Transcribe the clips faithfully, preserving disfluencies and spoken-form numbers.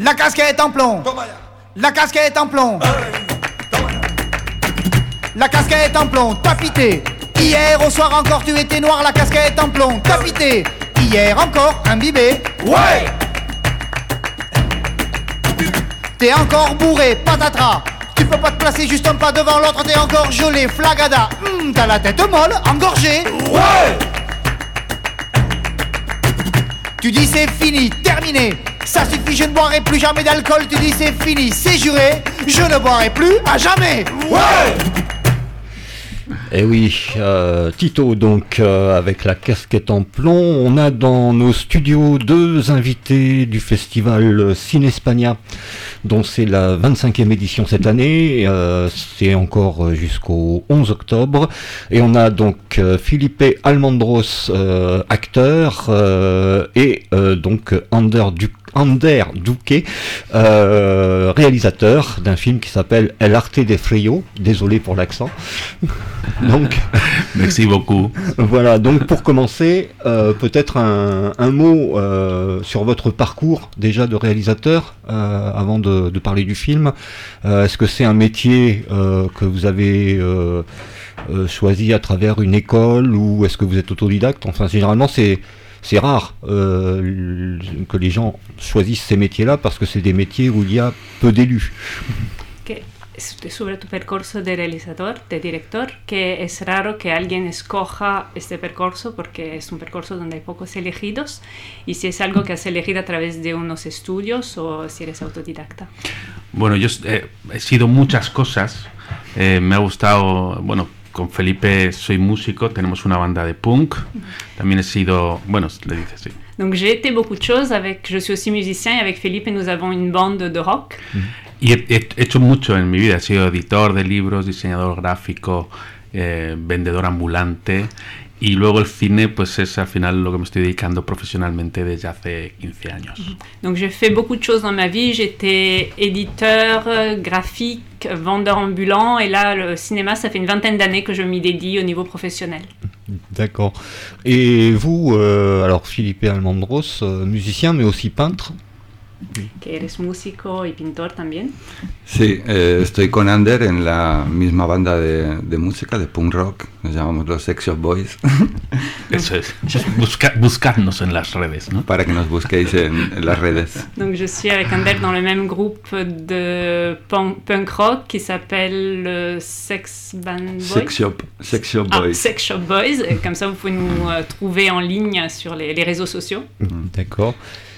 La casquette en plomb. La casquette en plomb. La casquette en plomb, t'as pité. Hier au soir encore tu étais noir, la casquette en plomb, t'as pité. Hier encore imbibé. Ouais. T'es encore bourré, patatras. Tu peux pas te placer juste un pas devant l'autre, t'es encore gelé, flagada. Hum, t'as la tête molle, engorgée. Ouais. Tu dis c'est fini, terminé. Ça suffit, je ne boirai plus jamais d'alcool. Tu dis c'est fini, c'est juré. Je ne boirai plus à jamais. Ouais. Eh oui, euh, Tito donc euh, avec la casquette en plomb. On a dans nos studios deux invités du festival Cinespania, dont c'est la vingt-cinquième édition cette année. Euh, c'est encore jusqu'au onze octobre. Et on a donc euh, Felipe Almendros, euh, acteur, euh, et euh, donc Ander Duc. Ander Duque, euh, réalisateur d'un film qui s'appelle El Arte de Frío. Désolé pour l'accent. Donc, merci beaucoup. Voilà, donc pour commencer, euh, peut-être un, un mot euh, sur votre parcours déjà de réalisateur, euh, avant de, de parler du film. Euh, est-ce que c'est un métier euh, que vous avez euh, euh, choisi à travers une école, ou est-ce que vous êtes autodidacte? Enfin, généralement, c'est C'est rare euh, que les gens choisissent ces métiers-là, parce que c'est des métiers où il y a peu d'élus. Que sobre tu percorso de realizador, de director, que es raro que alguien escoja este percorso porque es un percorso donde hay pocos elegidos, y si es algo que has elegido a través de unos estudios o si eres autodidacta. Bueno, yo eh, he sido muchas cosas. Eh, me ha gustado, bueno, con Felipe soy músico, tenemos una banda de punk. También he sido, bueno, le dices sí. Donc j'ai été beaucoup de choses, avec, je suis aussi musicien, et avec Felipe nous avons une bande de rock. Y he, he hecho mucho en mi vida, he sido editor de libros, diseñador gráfico, eh, vendedor ambulante. Y luego el cine, pues es al final lo que me estoy dedicando profesionalmente desde hace quince años. Donc j'ai fait beaucoup de choses dans ma vie. J'étais éditeur, graphique, vendeur ambulant, et là le cinéma, ça fait une vingtaine d'années que je m'y dédie au niveau professionnel. D'accord. Et vous, euh, alors Felipe Almendros, euh, musicien mais aussi peintre. Que eres músico y pintor también. Sí, eh, estoy con Ander en la misma banda de, de música, de punk rock, nos llamamos los Sex Shop Boys. Eso es, Busca, buscarnos en las redes, ¿no? Para que nos busquéis en, en las redes. Donc je suis avec Ander dans le même groupe de punk, punk rock qui s'appelle le Sex Band Boys. Sex Shop, Sex Shop ah, Boys. Sex Shop Boys, et comme ça vous pouvez nous euh, trouver en ligne sur les, les réseaux sociaux. D'accord.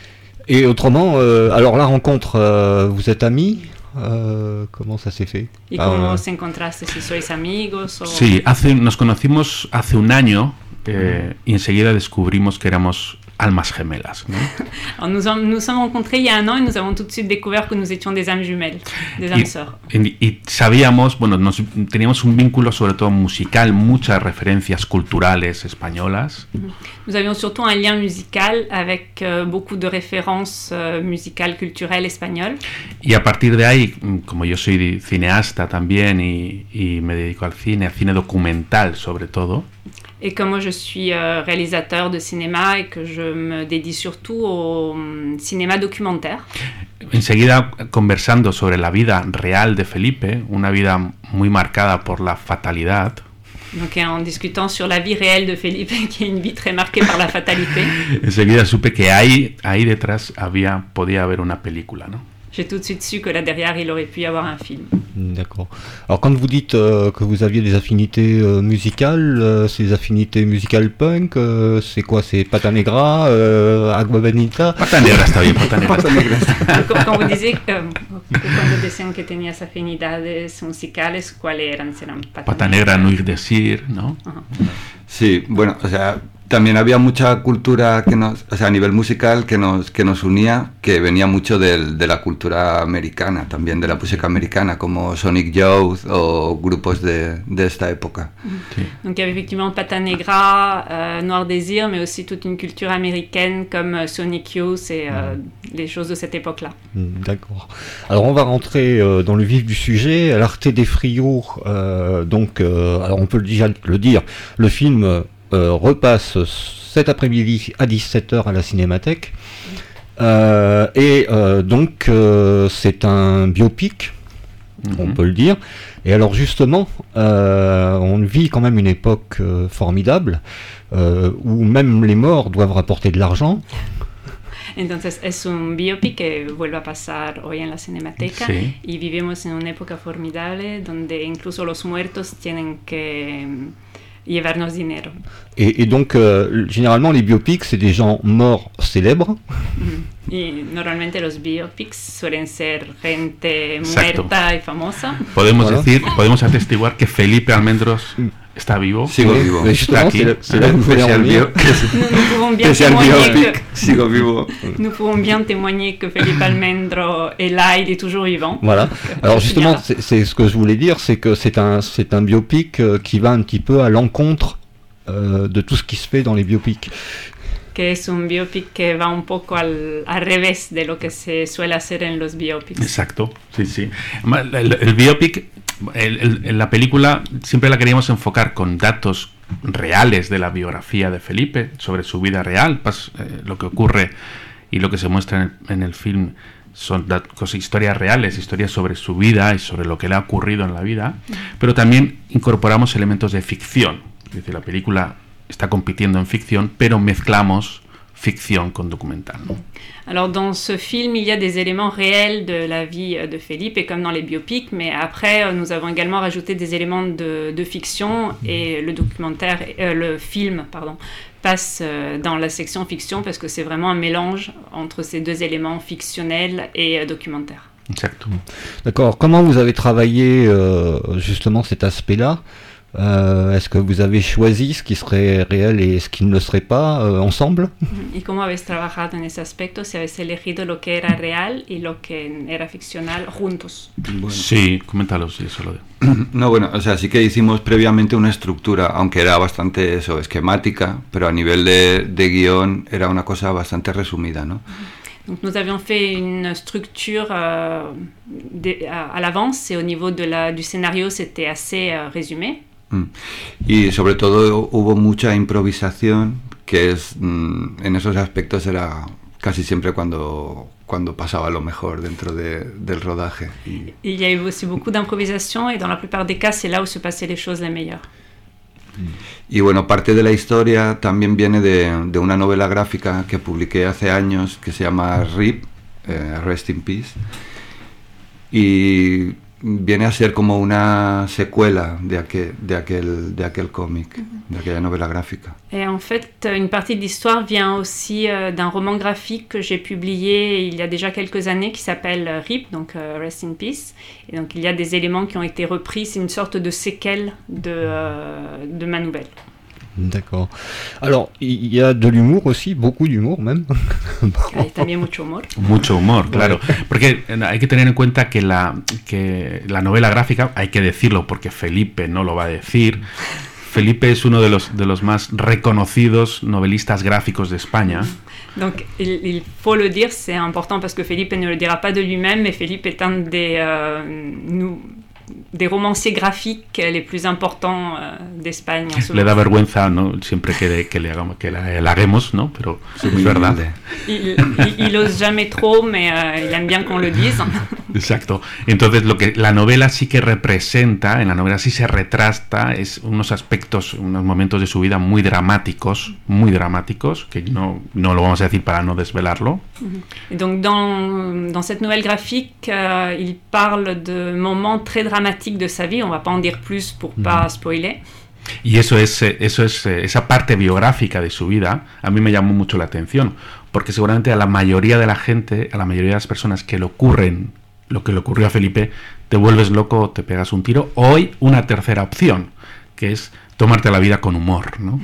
Et autrement, euh, alors la rencontre, euh, vous êtes amis, euh, ¿cómo ça s'est fait? ¿Y cómo os encontraste? ¿Si sois amigos? O... Sí, hace, nos conocimos hace un año eh, y enseguida descubrimos que éramos almas gemelas, ¿no? Alors nous nous nous sommes rencontrés il y a un an, et nous avons tout de suite découvert que nous étions des âmes jumelles, des âmes sœurs. Y, y sabíamos, bueno, nos, teníamos un vínculo sobre todo musical, muchas referencias culturales españolas. Nous avions surtout un lien musical avec euh, beaucoup de références euh, musicales, culturelles espagnoles. Y a partir de ahí, como yo soy cineasta también y, y me dedico al cine, al cine documental sobre todo. Et comme moi je suis euh, réalisateur de cinéma et que je me dédie surtout au um, cinéma documentaire. Enseguida conversando sobre la vida real de Felipe, una vida muy marcada por la fatalidad. Donc en discutant sur la vie réelle de Felipe, qui est une vie très marquée par la fatalité. Enseguida supe que ahí, ahí detrás había, podía haber una película, ¿no? J'ai tout de suite su que là derrière il aurait pu y avoir un film. D'accord. Alors quand vous dites euh, que vous aviez des affinités euh, musicales, euh, ces affinités musicales punk, euh, c'est quoi? C'est Pata Negra, euh, Agua Benita? Pata Negra está bien, Pata Negra. Pata Negra está. Quand, quand vous disiez, euh, cuando decían que tenías afinidades musicales, ¿cuáles eran? ¿Serán Pata, Pata Negra, no ir decir, ¿no? Uh-huh. Sí, bueno, o sea, también había mucha cultura que nos, o sea, a nivel musical que nos que nos unía, que venía mucho del, de la cultura americana, también de la música americana, como Sonic Youth o grupos de, de esta época. Sí. Donc il y avait effectivement Pata Negra, euh, Noir Désir, mais aussi toute une culture américaine comme Sonic Youth et euh, les choses de cette époque-là. D'accord. Alors on va rentrer euh, dans le vif du sujet. El Arte de Frío, euh, donc, euh, alors on peut déjà le dire, le film euh, repasse cet après-midi à dix-sept heures à la Cinémathèque. Euh, et euh, donc euh, c'est un biopic, mm-hmm. on peut le dire. Et alors justement, euh, on vit quand même une époque euh, formidable euh, où même les morts doivent rapporter de l'argent. Entonces es un biopic que vuelve a pasar hoy en la Cinemateca sí. Y vivimos en una época formidable donde incluso los muertos tienen que llevarnos dinero. Et, et donc, euh, généralement, les biopics, c'est des gens morts célèbres. Mm. Y normalmente los biopics suelen ser gente muerta y famosa. Podemos voilà. decir, podemos atestiguar que Felipe Almendros está vivo. Sigo vivo. Está aquí. Sigo vivo. Nous pouvons bien témoigner que Felipe Almendros est là, il est toujours vivant. Voilà. Alors justement, c'est, c'est ce que je voulais dire, c'est que c'est un, c'est un biopic euh, qui va un petit peu à l'encontre euh, de tout ce qui se fait dans les biopics. Que es un biopic que va un poco al, al revés de lo que se suele hacer en los biopics. Exacto, sí, sí. El, el, el biopic, el, el, en la película siempre la queríamos enfocar con datos reales de la biografía de Felipe, sobre su vida real, pues, eh, lo que ocurre y lo que se muestra en el, en el film son datos, historias reales, historias sobre su vida y sobre lo que le ha ocurrido en la vida, pero también incorporamos elementos de ficción, es decir, la película está compitiendo en ficción, pero mezclamos ficción con documental. Alors dans ce film, il y a des éléments réels de la vie de Felipe, et comme dans les biopics, mais après nous avons également rajouté des éléments de, de fiction, et le documentaire, euh, le film, pardon, passe euh, dans la section fiction parce que c'est vraiment un mélange entre ces deux éléments fictionnels et euh, documentaires. Exactement. D'accord. Comment vous avez travaillé euh, justement cet aspect-là? Euh, est-ce que vous avez choisi ce qui serait réel et ce qui ne le serait pas euh, ensemble? ¿Y cómo habéis trabajado en ese aspecto? Si habéis elegido lo que era real y lo que era ficcional juntos. Bueno. Sí, coméntalo, sí, eso lo de. No, bueno, o sea, sí que hicimos previamente una estructura, aunque era bastante eso, esquemática, pero a nivel de, de guión era una cosa bastante resumida, ¿no? Donc nous avions fait une structure euh, de, à, à l'avance et au niveau de la, du scénario c'était assez euh, résumé. Y sobre todo hubo mucha improvisación, que es en esos aspectos era casi siempre cuando, cuando pasaba lo mejor dentro de, del rodaje. Y... Il y a eu aussi beaucoup d'improvisation et dans la plupart des cas c'est là où se passaient les choses les meilleures. Y bueno, parte de la historia también viene de, de una novela gráfica que publiqué hace años que se llama R I P, eh, Rest in Peace, y viene a ser como una secuela de aquel, de aquel, de aquel cómic, de aquella novela gráfica. Et en fait, une partie de l'histoire vient aussi euh, d'un roman graphique que j'ai publié il y a déjà quelques années qui s'appelle R I P, donc euh, Rest in Peace. Et donc il y a des éléments qui ont été repris, c'est une sorte de séquelle de, euh, de ma nouvelle. D'accord. Alors, il y a de l'humour aussi, beaucoup d'humour même. Hay también mucho humor. Mucho humor, claro. Porque hay que tener en cuenta que la, que la novela gráfica, hay que decirlo porque Felipe no lo va a decir, Felipe es uno de los, de los más reconocidos novelistas gráficos de España. Donc il, il faut le dire, c'est important parce que Felipe ne le dira pas de lui-même, mais Felipe est un des... Euh, nous, des romanciers graphiques les plus importants euh, d'Espagne. Le da vergüenza, ¿no? Siempre que, de, que le hagamos, que la halaguemos, ¿no? Pero sí, es verdad. Il, il, il ose jamais trop, mais euh, il aime bien qu'on le dise. Exacto. Entonces, lo que la novela sí que representa, en la novela sí se retrata, es unos aspectos, unos momentos de su vida muy dramáticos, muy dramáticos, que no, no lo vamos a decir para no desvelarlo. Et donc, dans, dans cette nouvelle graphique, euh, il parle de moments très dramatiques de sa vie. On va pas en dire plus pour pas spoiler. Y eso es, eso es, esa parte biográfica de su vida, a mí me llamó mucho la atención, porque seguramente a la mayoría de la gente, a la mayoría de las personas que le ocurren lo que le ocurrió a Felipe, te vuelves loco o te pegas un tiro. O hay una tercera opción, que es tomarte la vida con humor, ¿no?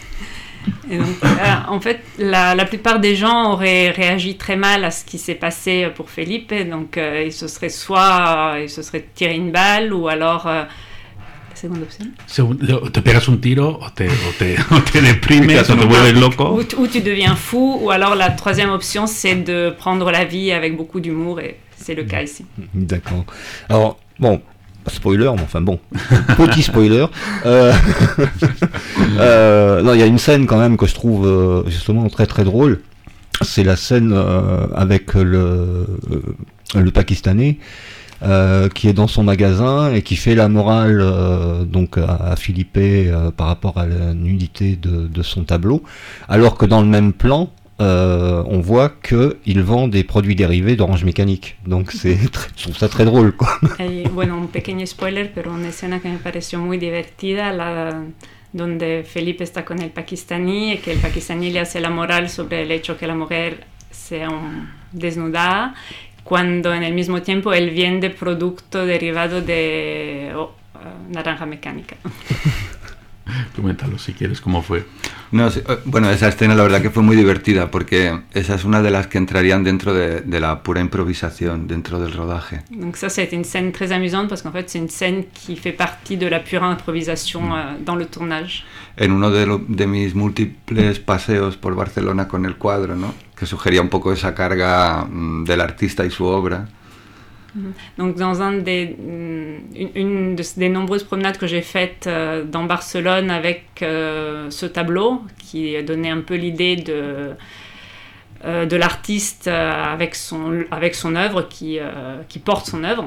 Et donc, euh, en fait, la, la plupart des gens auraient réagi très mal à ce qui s'est passé pour Felipe. Donc, euh, ils se seraient soit euh, ils se seraient tiré une balle, ou alors euh, la seconde option. O te pegas un tiro, o te, o te, o te deprimes, o te vuelves loco. Ou, ou tu deviens fou, ou alors la troisième option, c'est de prendre la vie avec beaucoup d'humour, et c'est le cas ici. D'accord. Alors, bon. Spoiler, mais enfin bon, petit spoiler. Euh, euh, non, il y a une scène quand même que je trouve euh, justement très très drôle. c'est la scène euh, avec le, euh, le Pakistanais euh, qui est dans son magasin et qui fait la morale euh, donc à, à Felipe euh, par rapport à la nudité de, de son tableau, alors que dans le même plan, Euh, on voit qu'il vend des produits dérivés d'Orange Mécanique. Donc c'est, je trouve ça très drôle, quoi. Y, bueno, un pequeño spoiler, pero una escena que me pareció muy divertida, la, donde Felipe está con el pakistaní y que el pakistaní le hace la moral sobre el hecho que la mujer sea un, desnudada, cuando en el mismo tiempo él vende producto derivado de oh, uh, naranja mecánica. Coméntalo si quieres, ¿cómo fue? No, sí, bueno, esa escena la verdad que fue muy divertida porque esa es una de las que entrarían dentro de, de la pura improvisación, dentro del rodaje. Donc ça, c'était une scène très amusante parce qu'en fait, c'est une scène qui fait partie de la pure improvisation mm. euh, dans le tournage. En uno de, lo, de mis múltiples paseos por Barcelona con el cuadro, ¿no? Que sugería un poco esa carga mm, del artista y su obra. Donc dans un des, une, une de, des nombreuses promenades que j'ai faites euh, dans Barcelone avec euh, ce tableau qui donnait un peu l'idée de, euh, de l'artiste euh, avec, son, avec son œuvre, qui, euh, qui porte son œuvre.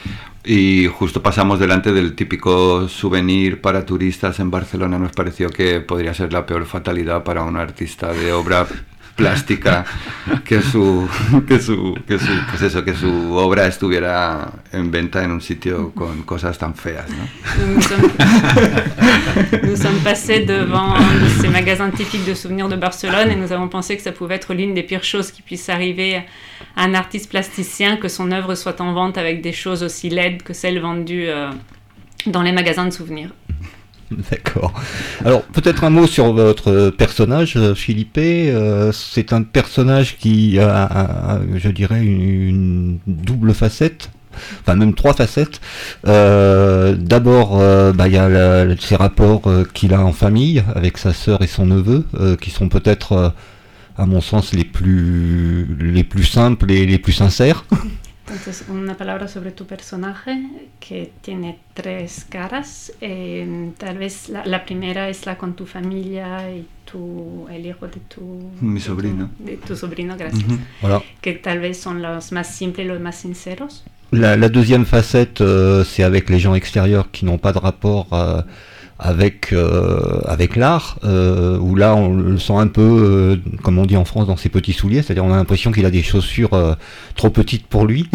Y justo pasamos delante del típico souvenir para turistas en Barcelona. Nos pareció que podría ser la peor fatalidad para un artista de obra plástica que su que su que su pues eso, que su obra estuviera en venta en un sitio con cosas tan feas, ¿no? Nous sommes, nous sommes passés devant un de ces magasins typiques de souvenirs de Barcelone et nous avons pensé que ça pouvait être l'une des pires choses qui puisse arriver à un artiste plasticien, que son œuvre soit en vente avec des choses aussi laides que celles vendues euh, dans les magasins de souvenirs. D'accord. Alors peut-être un mot sur votre personnage, Felipe. Euh, c'est un personnage qui a, a, a je dirais, une, une double facette, enfin même trois facettes. Euh, d'abord, euh, bah, y a la, ces rapports euh, qu'il a en famille avec sa sœur et son neveu, euh, qui sont peut-être, euh, à mon sens, les plus, les plus simples et les plus sincères. Entonces, una palabra sobre tu personaje que tiene tres caras. Eh, tal vez la, la primera es la con tu familia y tu, el hijo de tu... Mi sobrino. De tu, de tu sobrino, gracias. Mm-hmm. Voilà. Que tal vez son los más simples y los más sinceros. La, la deuxième facette, euh, c'est avec les gens extérieurs qui n'ont pas de rapport euh, avec euh, avec l'art, euh, où là on le sent un peu, euh, comme on dit en France, dans ses petits souliers, c'est-à-dire on a l'impression qu'il a des chaussures euh, trop petites pour lui.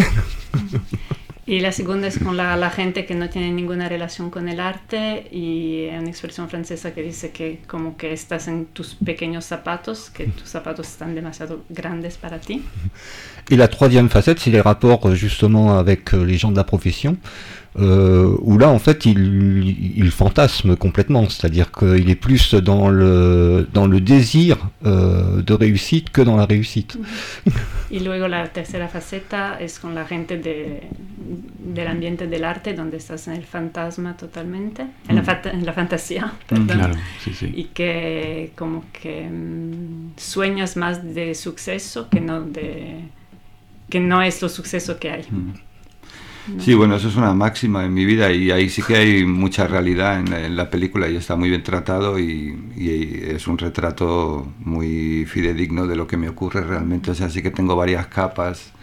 Y la segunda es con la, la gente que no tiene ninguna relación con el arte, y una expresión francesa que dice que como que estás en tus pequeños zapatos, que tus zapatos están demasiado grandes para ti. Et la troisième facette, c'est les rapports justement avec les gens de la profession, euh, où là en fait il, il fantasme complètement, c'est-à-dire qu'il est plus dans le, dans le désir euh, de réussite que dans la réussite. Y luego la tercera faceta es con la gente de, del ambiente del arte, donde estás en el fantasma totalmente, en la, fata, en la fantasía, perdón, claro, sí, sí. Y que como que mmm, sueñas más de suceso que no de que no es lo suceso que hay. Mm. ¿No? Sí, bueno, eso es una máxima en mi vida y ahí sí que hay mucha realidad en la, en la película y está muy bien tratado y, y es un retrato muy fidedigno de lo que me ocurre realmente. O sea, sí que tengo varias capas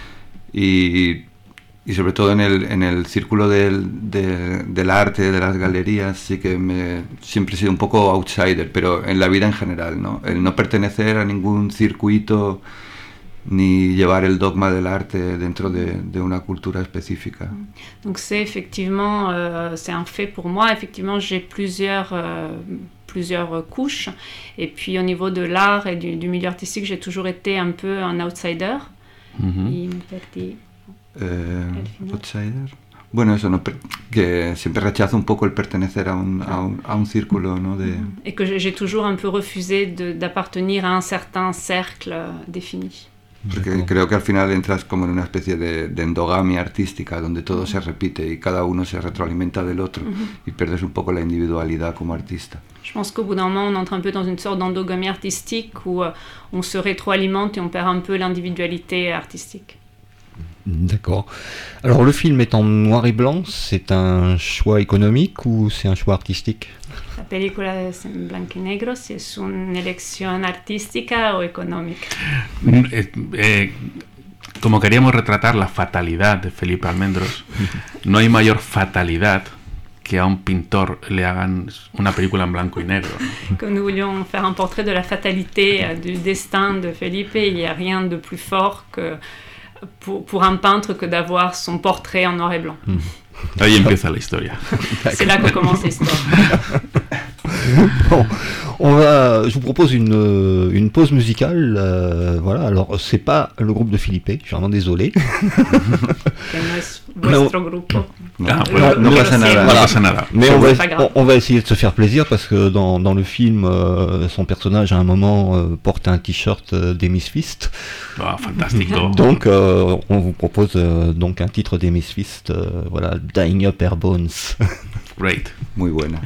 y, y sobre todo en el, en el círculo del, de, del arte, de las galerías, sí que me, siempre he sido un poco outsider, pero en la vida en general, ¿no? El no pertenecer a ningún circuito ni llevar el dogma del arte dentro de, de una cultura específica. Donc c'est effectivement, euh, c'est un fait pour moi. Effectivement, j'ai plusieurs, euh, plusieurs couches. Et puis au niveau de l'art et du, du milieu artistique, j'ai toujours été un peu un outsider. Uh-huh. Y me perdí. Eh, outsider. Bueno, eso, no, que siempre rechazo un poco el pertenecer a un, a un, a un círculo, ¿no? De... Et que j'ai toujours un peu refusé de, d'appartenir à un certain cercle défini. Porque creo que al final entras como en una especie de, de endogamia artística donde todo se repite y cada uno se retroalimenta del otro uh-huh. y pierdes un poco la individualidad como artista. Je pense qu'au bout d'un moment, on entre un peu dans une sorte d'endogamie artistique où euh, on se rétroalimente et on perd un peu l'individualité artistique. D'accord. Alors le film est en noir et blanc, c'est un choix économique ou c'est un choix artistique ? La película es en blanco y negro, si es una elección artística o económica. Eh, eh, como queríamos retratar la fatalidad de Felipe Almendros, no hay mayor fatalidad que a un pintor le hagan una película en blanco y negro. Comme nous voulions faire un portrait de la fatalité, euh, du destin de Felipe, il n'y a rien de plus fort que pour, pour un peintre que d'avoir son portrait en noir et blanc. Mm. Ahí empieza la historia. C'est là que commence l'histoire. Bon, on va, je vous propose une, une pause musicale. Euh, voilà, alors c'est pas le groupe de Philippe, je suis vraiment désolé. Que no es vuestro grupo. Ah, Lo- bueno, lo- no lo pasa nada, siento. no pasa nada. Mais on va, C'est pas grave. on, on va essayer de se faire plaisir parce que dans, dans le film, euh, son personnage à un moment euh, porte un t-shirt euh, des Misfits. Ah, fantástico. Donc euh, on vous propose euh, donc un titre des Misfits, euh, voilà, Dying Up Air Bones. Great. Muy buena.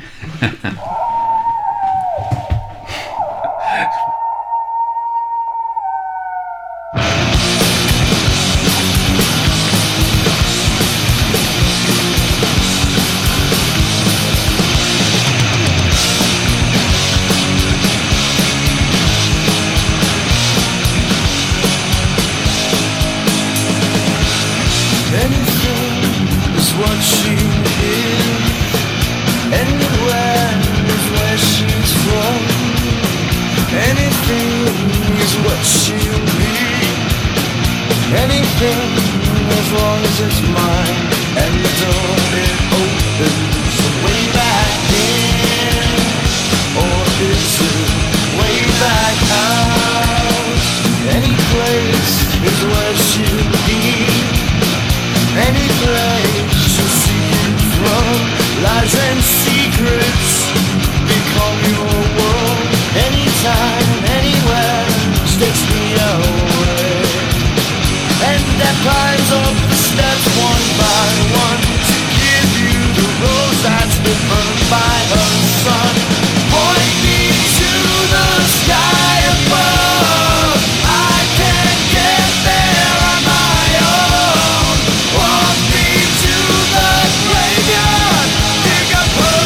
Anything is what she is. Anywhere is where she's from. Anything is what she'll be. Anything as long as it's mine. And the door it opens way back in, or is it way back out? Any place is where she'll be. Any place she'll see you from. Lies and secrets become your world. Anytime, anywhere, takes me away. And that climbs up the steps one by one to give you the rose that's been burned by her sun. Point me to the sky above. I can't get there on my own. Walk me to the graveyard. Dig up her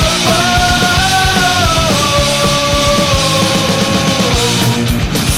bones.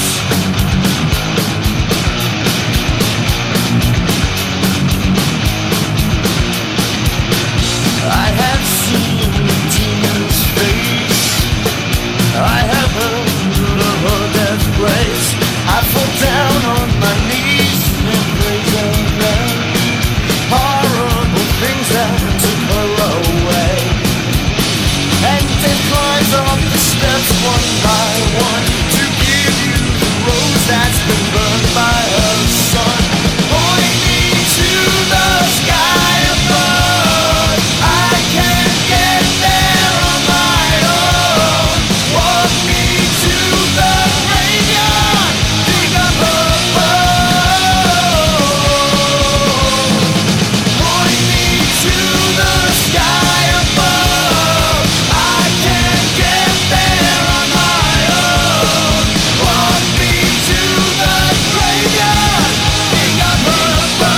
I have seen the demon's face. I have heard of her death grace. I fall down on my knees and pray to them. Horrible things that took her away. And it climbs up the steps one by one to give you the rose that's been burned by her sun. Point me to the sky above. I can't get there on my own. Walk me to the graveyard. Dig up her bones. Point me to the sky above. I can't get there on my own. Walk me to the graveyard. Dig up her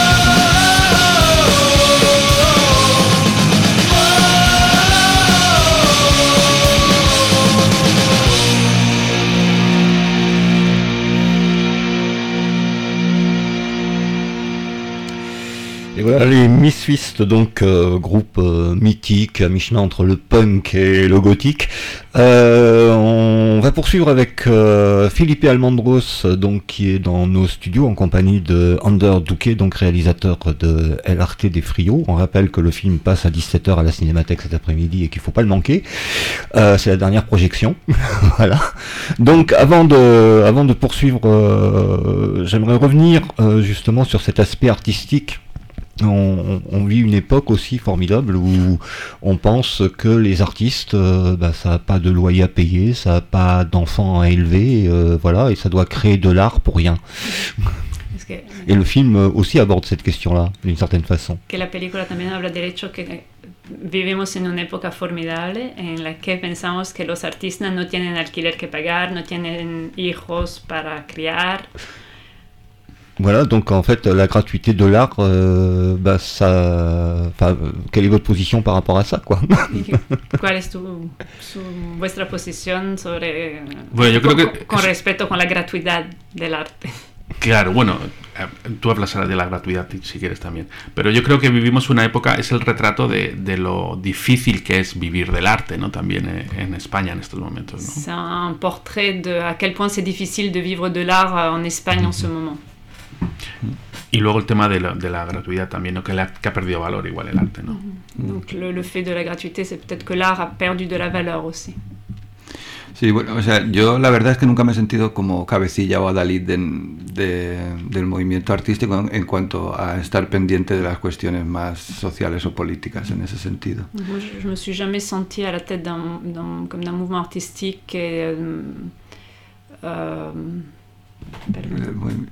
Et voilà les Misfits, donc euh, groupe euh, mythique, à mi-chemin entre le punk et le gothique. Euh, on va poursuivre avec euh, Felipe Almendros, donc qui est dans nos studios en compagnie de Ander Duque, donc réalisateur de El Arte des Frios. On rappelle que le film passe à dix-sept heures à la Cinémathèque cet après-midi et qu'il faut pas le manquer. Euh, c'est la dernière projection. Voilà. Donc avant de, avant de poursuivre, euh, j'aimerais revenir euh, justement sur cet aspect artistique. On, on vit une époque aussi formidable où on pense que les artistes, euh, bah, ça n'a pas de loyer à payer, ça n'a pas d'enfants à élever, euh, voilà, et ça doit créer de l'art pour rien. Es que, Et le film aussi aborde cette question-là, d'une certaine façon. que la película también habla del hecho que vivimos en una época formidable en la que pensamos que los artistas no tienen alquiler que pagar, no tienen hijos para criar. Voilà, donc en fait, la gratuité de l'art, euh, bah, ça, enfin, quelle est votre position par rapport à ça, quoi? ¿Cuál es tu, su, vuestra posición sobre Bueno, yo creo con, que con es- respecto con la gratuidad del arte? Claro, bueno, eh, tú hablas ahora de la gratuidad si quieres también, pero yo creo que vivimos una época, es el retrato de, de lo difícil que es vivir del arte, ¿no? También eh, en España en estos momentos, ¿no? C'est un portrait de à quel point c'est difficile de vivre de l'art euh, en Espagne en ce moment. Y luego el tema de la, de la gratuidad también, ¿no? Que, le ha, que ha perdido valor igual el arte, ¿no? Donc le, le fait de la gratuité, c'est peut-être que l'art a perdu de la valeur aussi. Sí, bueno, o sea, yo la verdad es que nunca me he sentido como cabecilla o adalid de, de- del movimiento artístico en, en cuanto a estar pendiente de las cuestiones más sociales o políticas en ese sentido. Moi, je, je me suis jamais sentie à la tête d'un, d'un- comme d'un mouvement artistique et, euh, euh, pardon. Eh, muy-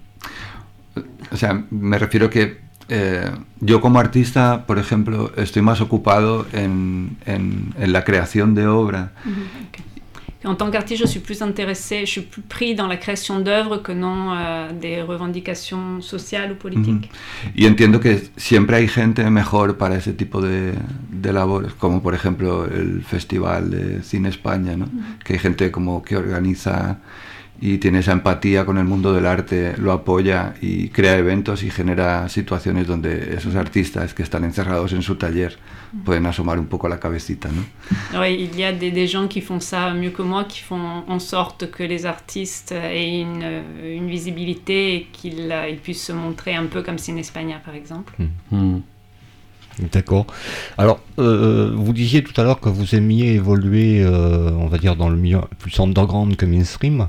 o sea, me refiero que eh, yo como artista, por ejemplo, estoy más ocupado en, en- en la creación de obra. En tant qu'artiste, je suis plus intéressée, je suis plus pris dans la création d'œuvres que non euh, des revendications sociales ou politiques. Y entiendo que siempre hay gente mejor para ese tipo de, de labores, como por ejemplo el Festival de Cine España, ¿no? Que hay gente como que organiza y tiene esa empatía con el mundo del arte, lo apoya y crea eventos y genera situaciones donde esos artistas que están encerrados en su taller pueden asomar un poco la cabecita, ¿no? Ouais, il y a des, des gens qui font ça mieux que moi, qui font en sorte que les artistes aient une, euh, une visibilité et qu'ils euh, ils puissent se montrer un peu comme Cine España, par exemple. Mm. D'accord. Alors, euh, vous disiez tout à l'heure que vous aimiez évoluer, euh, on va dire, dans le milieu plus underground que mainstream.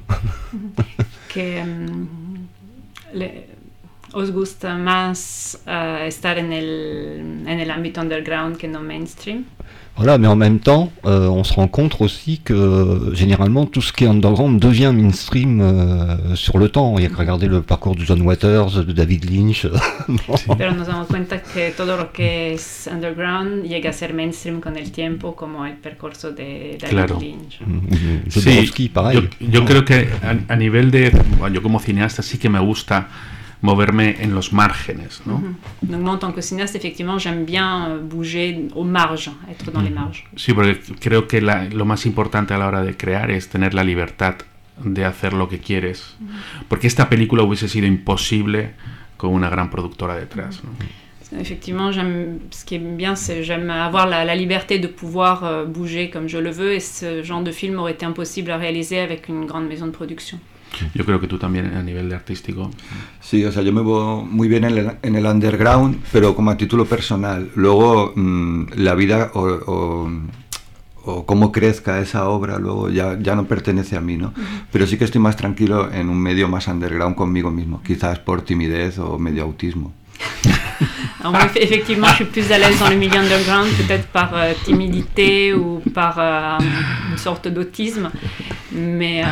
Que um, le- os gusta más uh, estar en el, en el ámbito underground que no mainstream. Voilà, mais en même temps, euh, on se rend compte aussi que euh, généralement tout ce qui est underground devient mainstream euh, sur le temps. Il y a qu'à regarder le parcours de John Waters, de David Lynch. Pero nos damos cuenta que todo lo que es underground llega a ser mainstream con el tiempo, como el percurso de David Claro. Lynch. Jodorowsky, pareil. Yo, yo creo que a, a nivel de... Bueno, yo como cineasta sí que me gusta moverme en los márgenes, ¿no? Mhm. Donc moi, en tant que cinéaste, effectivement, j'aime bien euh, bouger aux marges, être dans les marges. Sí, porque creo que la- lo más importante a la hora de crear es tener la libertad de hacer lo que quieres. Porque esta película hubiese sido imposible con una gran productora detrás, ¿no? Effectivement, j'aime, ce qui est bien, c'est j'aime avoir la, la liberté de pouvoir euh, bouger comme je le veux, et ce genre de film aurait été impossible à réaliser avec une grande maison de production. Yo creo que tú también a nivel de artístico. Sí, o sea, yo me muevo muy bien en el, en el underground, pero como a título personal. Luego, mmm, la vida o, o, o cómo crezca esa obra, luego ya, ya no pertenece a mí, ¿no? Pero sí que estoy más tranquilo en un medio más underground conmigo mismo, quizás por timidez o medio autismo. Alors, moi, eff- effectivement, je suis plus à l'aise dans le milieu underground, peut-être par euh, timidité ou par euh, une sorte d'autisme, mais... euh,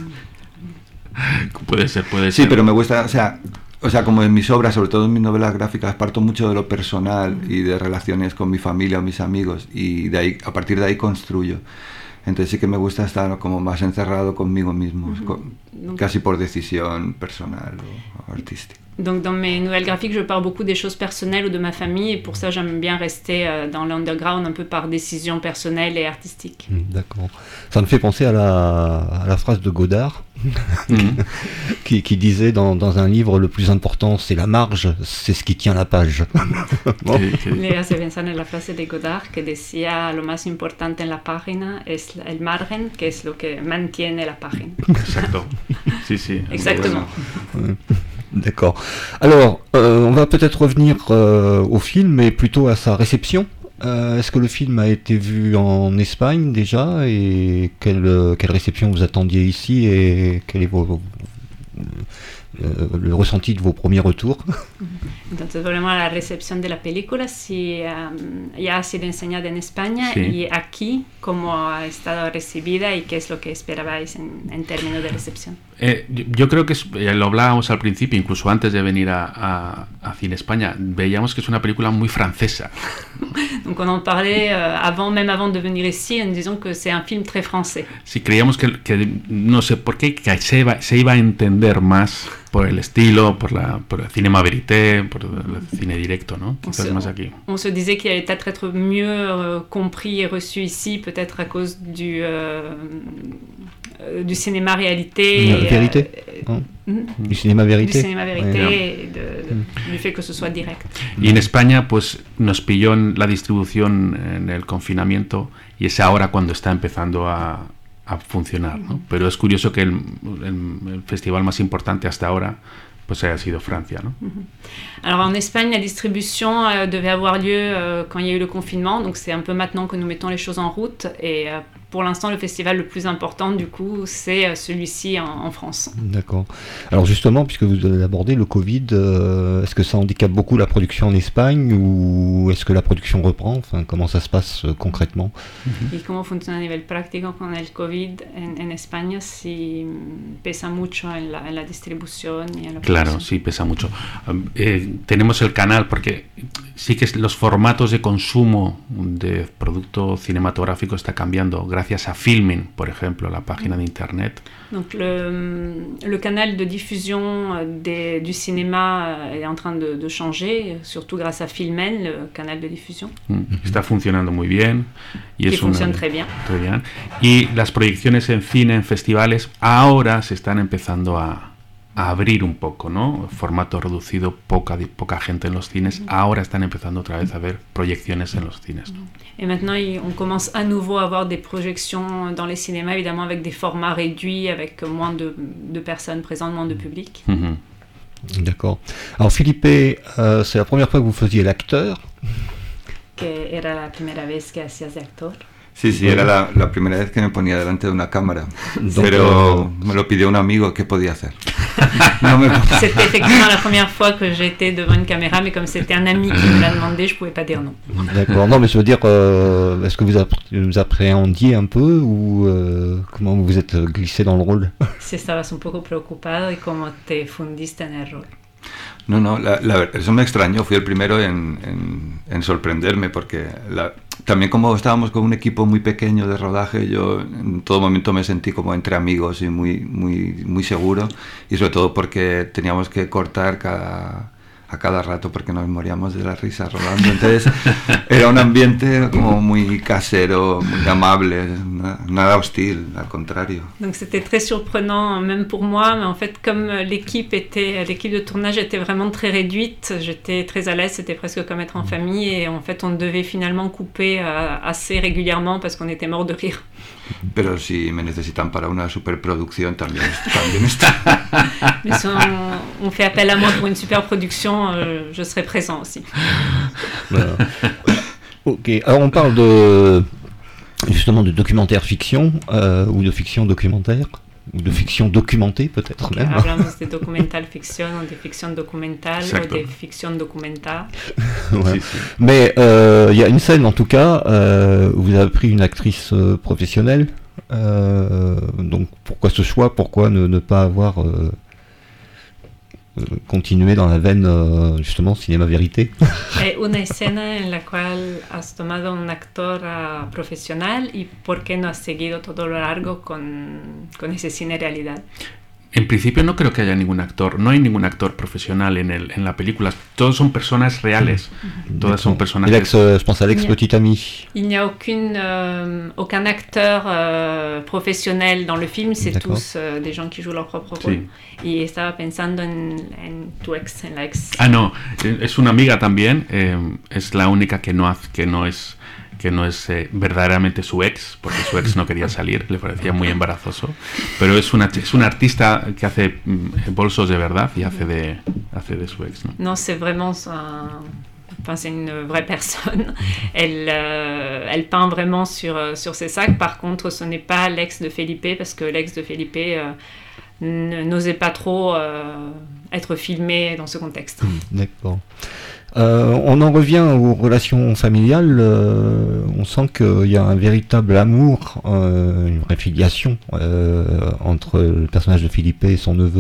Puede ser, puede Sí, ser. pero me gusta, o sea, o sea, como en mis obras, sobre todo en mis novelas gráficas, parto mucho de lo personal y de relaciones con mi familia o mis amigos, y de ahí, a partir de ahí construyo. Entonces sí que me gusta estar como más encerrado conmigo mismo, con- casi por decisión personal o, o artística. Donc dans mes nouvelles graphiques, je parle beaucoup des choses personnelles ou de ma famille, et pour ça j'aime bien rester euh, dans l'underground un peu par décision personnelle et artistique. Mm, D'accord. Ça me fait penser à la, à la phrase de Godard, Mm. qui, qui disait dans, dans un livre, le plus important c'est la marge, c'est ce qui tient la page. Bon. Que- que- Le hace pensar en la frase de Godard que decía lo más importante en la página es el margen, que es lo que mantiene la página. Exacto. Sí, sí. Exactement. D'accord. Alors, euh, on va peut-être revenir euh, au film, mais plutôt à sa réception. Euh, Est-ce que le film a été vu en Espagne déjà, et quelle, euh, quelle réception vous attendiez ici, et quel est vos, vos- euh, le ressenti de vos premiers retours? Entonces volvemos a la recepción de la película, si um, ya ha sido enseñada en España Sí. y aquí cómo ha estado recibida y qué es lo que esperabais en, en términos de recepción. Eh, yo, yo creo que es- eh, lo hablábamos al principio, incluso antes de venir a, a, a Cine España, veíamos que es una película muy francesa. Donc on en parlait euh, avant, même avant de venir ici, en disant que c'est un film très français. Si creíamos que, que no sé por qué, que se iba, se iba a entender vender más por el estilo, por, la, por el cinema verité, por el cine directo, ¿no? On Quizás se, más aquí. on se disait qu'il allait peut-être être mieux euh, compris et reçu ici, peut-être à cause du, euh, euh, du cinéma réalité. Euh, vérité euh, hein mm, Du cinéma vérité. Du cinéma vérité Ouais. et de, de, du fait que ce soit direct. Y en España, pues nos pilló en la distribución en el confinamiento y es ahora cuando está empezando a, a funcionar, ¿no? Pero es curioso que el, el, el festival más importante hasta ahora pues haya sido Francia, ¿no? Alors en Espagne, la distribution euh, devait avoir lieu euh, quand il y a eu le confinement, donc c'est un peu maintenant que nous mettons les choses en route. Et euh, pour l'instant, le festival le plus important, du coup, c'est euh, celui-ci en, en France. D'accord. Alors justement, puisque vous avez abordé le Covid, euh, est-ce que ça handicape beaucoup la production en Espagne ou est-ce que la production reprend? Enfin, comment ça se passe euh, concrètement? ¿Y cómo funciona a nivel práctico con el COVID en, en España? Si pesa mucho en la, en la distribución y en la Claro, producción. sí, pesa mucho. Eh, tenemos el canal porque sí que los formatos de consumo de producto cinematográfico está cambiando gracias a Filmin, por ejemplo, la página de internet. Donc le, le canal de diffusion des, du cinéma est en train de, de changer, surtout grâce à Filmin, le canal de diffusion. Está funcionando muy bien. Y Que es una- funciona très bien. très bien. Y las proyecciones en cine, en festivales, ahora se están empezando a, a abrir un poco, ¿no? Formato reducido, poca, poca gente en los cines. Ahora están empezando otra vez a ver proyecciones en los cines, ¿no? Et maintenant, il- on commence à nouveau à avoir des projections dans les cinémas, évidemment avec des formats réduits, avec moins de, de personnes présentes, moins de public. Ujú. D'accord. Alors Philippe, euh, c'est la première fois que vous faisiez l'acteur. Que era la primera vez que hacías de actor. Sí, sí, era la, la primera vez que me ponía delante de una cámara, Donc, pero me lo pidió un amigo, ¿qué podía hacer? No me- C'était effectivement la première fois que j'étais devant une caméra, mais comme c'était un ami qui me l'a demandé, je pouvais pas dire non. D'accord. Non, mais je veux dire, euh, est-ce que vous, appré- vous appréhendiez un peu ou euh, comment vous vous êtes glissé dans le rôle? Si estabas un poco preocupado y cómo te fundiste en el rol. No, no, la, la ver- eso me extrañó, fui el primero en, en- en sorprenderme porque la- también como estábamos con un equipo muy pequeño de rodaje, yo en todo momento me sentí como entre amigos y muy, muy, muy seguro, y sobre todo porque teníamos que cortar cada, a cada rato porque nos moríamos de la risa rodando, entonces era un ambiente como muy casero, muy amable, na- nada hostil, al contrario. Donc c'était très surprenant, même pour moi, mais en fait, comme l'équipe était, l'équipe de tournage était vraiment très réduite, j'étais très à l'aise, c'était presque comme être en famille, et en fait, on devait finalement couper euh, assez régulièrement parce qu'on était mort de rire. Pero si me necesitan para una superproducción también, también está. Mais si on, on fait appel à moi pour une super production, euh, je serai présent aussi. Voilà. Ok. Alors on parle de justement de documentaire fiction euh, ou de fiction documentaire ou de fiction documentée peut-être même. Hablamos de documental ficción o de ficción documental Exacto. o de ficción documental. Ouais. Sí, sí. Mais euh, il y a une scène en tout cas euh, où vous avez pris une actrice euh, professionnelle. Euh, donc pourquoi ce choix? Pourquoi ne, ne pas avoir euh, euh, continué dans la veine euh, justement cinéma vérité? Hay una escena en la cual has tomado un actor uh, profesional y por qué no has seguido todo lo largo con, con ese cine realidad. En principio no creo que haya ningún actor, no hay ningún actor profesional en, el, en la película, todos son personas reales, todas son personas... Et l'ex, euh, je pense à l'ex petit ami. Il n'y a aucune, euh, aucun acteur euh, professionnel dans le film, c'est D'accord. tous euh, des gens qui jouent leur propre rôle. Sí. Y estaba pensando en, en tu ex, en la ex. Ah, no, es una amiga también, eh, es la única que no, hace, que no es, que no es eh, verdaderamente su ex, porque su ex no quería salir, le parecía muy embarazoso, pero es una, es una artista que hace mm, bolsos de verdad y hace de, hace de su ex, ¿no? Non, c'est vraiment un... Enfin, c'est une vraie personne. Elle, euh, elle peint vraiment sur, sur ses sacs. Par contre, ce n'est pas l'ex de Felipe, parce que l'ex de Felipe euh, n- n'osait pas trop euh, être filmé dans ce contexte. D'accord. Euh, on en revient aux relations familiales. Euh, on sent qu'il y a un véritable amour, euh, une vraie filiation euh, entre le personnage de Felipe et son neveu.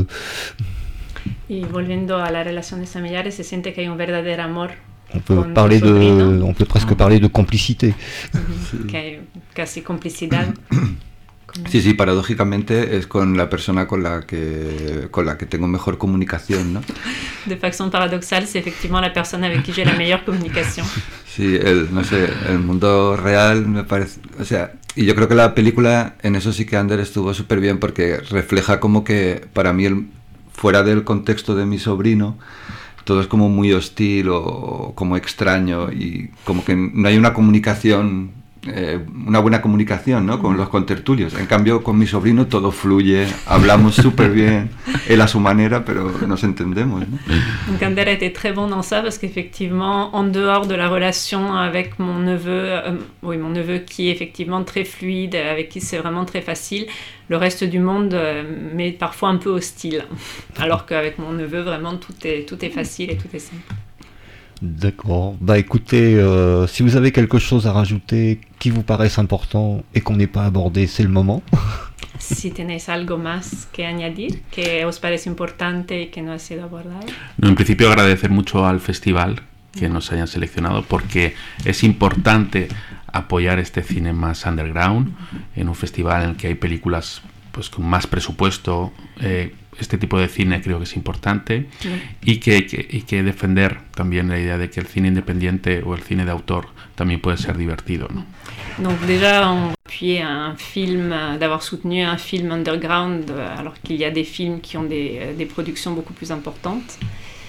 Y volviendo a las relaciones familiares, se siente que hay un verdadero amor, On peut Con parler de, sobrino. on peut presque parler de complicité. que hay casi complicidad. Sí, sí, paradójicamente es con la persona con la que, con la que tengo mejor comunicación, ¿no? De façon paradoxale, c'est effectivement la personne avec qui j'ai la meilleure communication. Sí, el, no sé, el mundo real me parece, o sea, y yo creo que la película en eso sí que Ander estuvo súper bien porque refleja como que para mí, el, fuera del contexto de mi sobrino, todo es como muy hostil o como extraño y como que no hay una comunicación, eh, una buena comunicación, ¿no? Con los contertulios. En cambio, con mi sobrino todo fluye, hablamos súper bien, él a su manera, pero nos entendemos, ¿no? Donc Ander a été très bon dans ça parce qu'effectivement, en dehors de la relation avec mon neveu, euh, oui, mon neveu qui est effectivement très fluide, avec qui c'est vraiment très facile, le reste du monde euh, m'est parfois un peu hostile. Alors qu'avec mon neveu, vraiment, tout est, tout est facile et tout est simple. D'accord. Bah écoutez, euh, si vous avez quelque chose à rajouter qui vous paraisse important et qu'on n'ait pas abordé, c'est le moment. Si tenéis algo más que añadir, que os parece importante y que no ha sido abordado. No, en principio agradecer mucho al festival que nos hayan seleccionado porque es importante apoyar este cine más underground en un festival en el que hay películas pues con más presupuesto. Eh, este tipo de cine creo que es importante sí. y, que, que, y que defender también la idea de que el cine independiente o el cine de autor también puede ser divertido, ¿no? Donc déjà, on a appuyé un film, d'avoir soutenu un film underground alors qu'il y a des films qui ont des, des productions beaucoup plus importantes.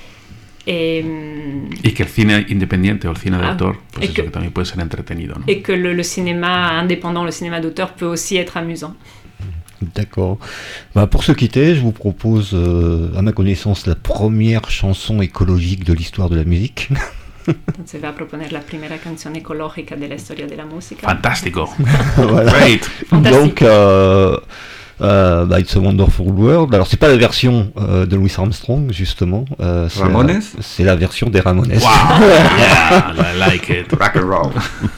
Et, y que el cine independiente o el cine de ah, autor, pues eso que, que también puede ser entretenido, ¿no? Et que le, le cinéma indépendant, le cinéma d'auteur peut aussi être amusant. D'accord. Bah pour se quitter, je vous propose, euh, à ma connaissance, la première chanson écologique de l'histoire de la musique. Entonces va a proponer la primera canción ecológica de la historia de la música. Fantástico. Voilà. Great. Donc, euh, euh, bah, It's a Wonderful World. Alors, c'est pas la version euh, de Louis Armstrong, justement. Euh, c'est Ramones la, c'est la version des Ramones. Wow. Yeah, I like it. Rock and roll.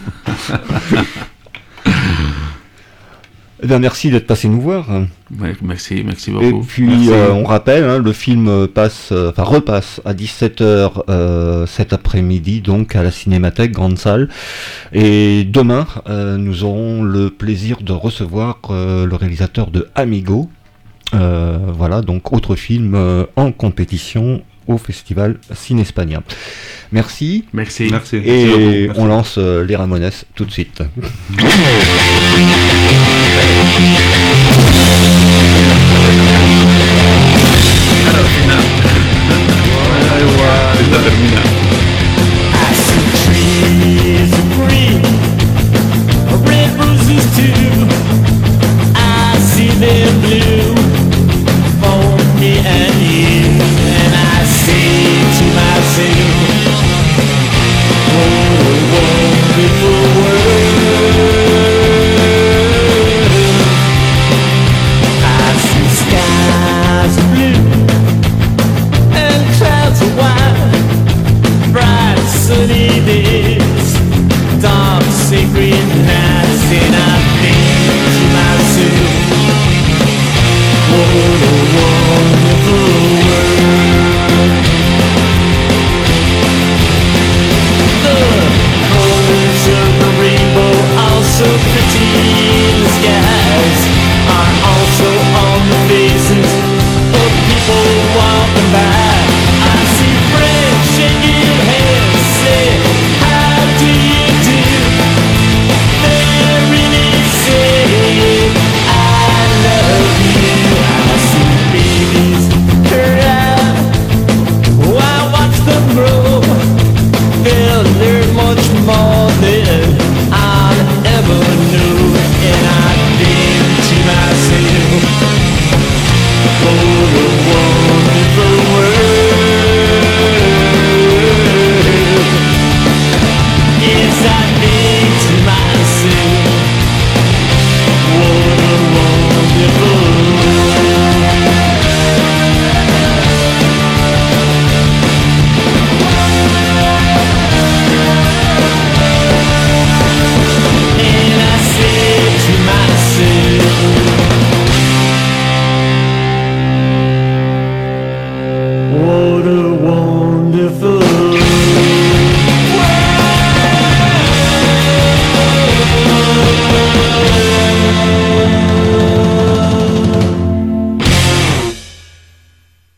Eh bien, merci d'être passé nous voir. Merci, merci beaucoup. Et puis, merci. Euh, on rappelle, hein, le film passe, euh, enfin repasse à dix-sept heures euh, cet après-midi, donc à la Cinémathèque, grande salle. Et demain, euh, nous aurons le plaisir de recevoir euh, le réalisateur de Amigo. Euh, voilà, donc autre film euh, en compétition au festival Cinespaña. Merci. Merci. Merci. Et Merci. on lance euh, les Ramones tout de suite.